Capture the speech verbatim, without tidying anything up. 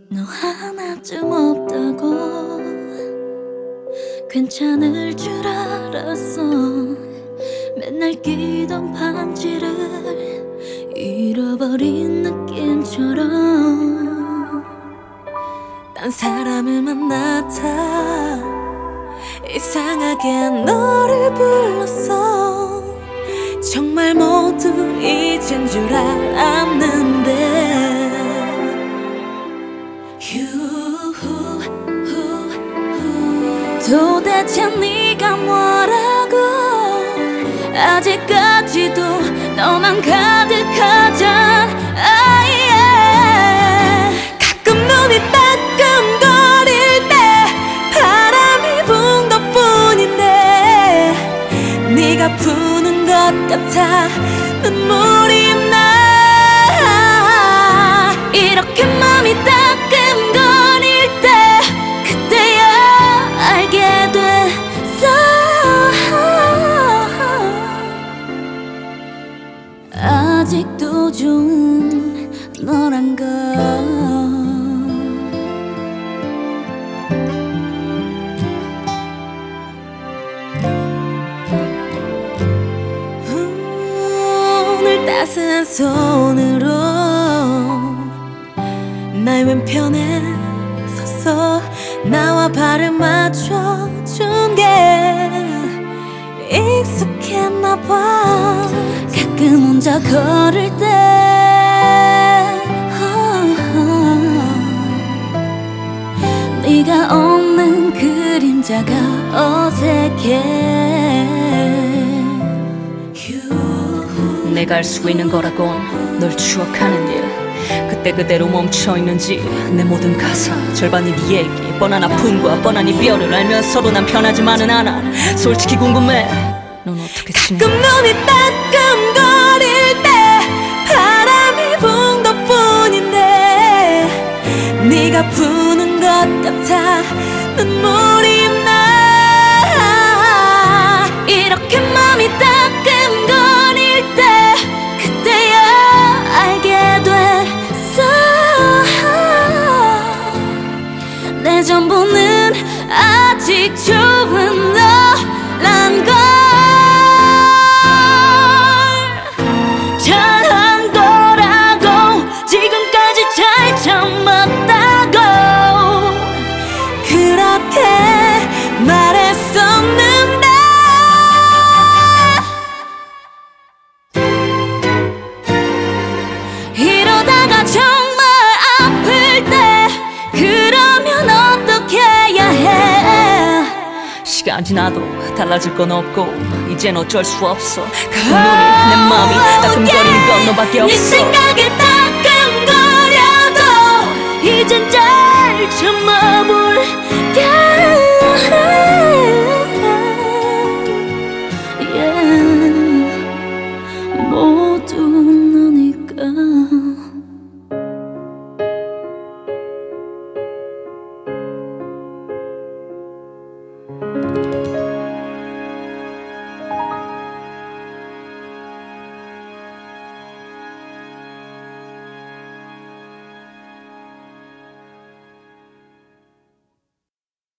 너 하나쯤 없다고 괜찮을 줄 알았어. 맨날 끼던 반지를 잃어버린 느낌처럼 딴 사람을 만났다 이상하게 너를 불렀어. 정말 모두 잊은 줄 알았는데 도대체 네가 뭐라고 아직까지도 너만 가득하잖아. 가끔 눈이 따끔거릴 때 바람이 분 것뿐인데 네가 부는 것 같아 눈물이 나. 이렇게 맘이 따끔거릴 때 그때야 알게 됐어. 아직도 좋은 너란 걸. 오늘 따스한 손으로 나의 왼편에 서서 나와 발을 맞춰준 게 익숙했나봐. 가끔 혼자 걸을 때 네가 없는 그림자가 어색해. 내가 알 수 있는 거라곤 널 추억하는 일. 그때 그대로 멈춰있는지 내 모든 가사 절반이 네 얘기. 뻔한 아픔과 뻔한 이별을 알면서도 난 편하지만은 않아. 솔직히 궁금해 넌 어떻게 지내. 가끔 눈이 따끔거릴 때 바람이 분 것뿐인데 네가 부는 것 같아 눈물이 나. 이렇게 맘이 따끔거릴 때 그때야 알게 됐어. 내 전부는 아직 좋은 너란 걸. 잘한 거라고 지금까지 잘 참았다고 그렇게 말했었는데 이러다가 정말 아플 때 그러면 어떻게 해야 해. 시간 지나도 달라질 건 없고 이젠 어쩔 수 없어. 그 눈이 내 맘이 따끔거리는 건 너밖에 없어. 네 생각에 따끔거려도 이젠 잘 참아볼게. Yeah.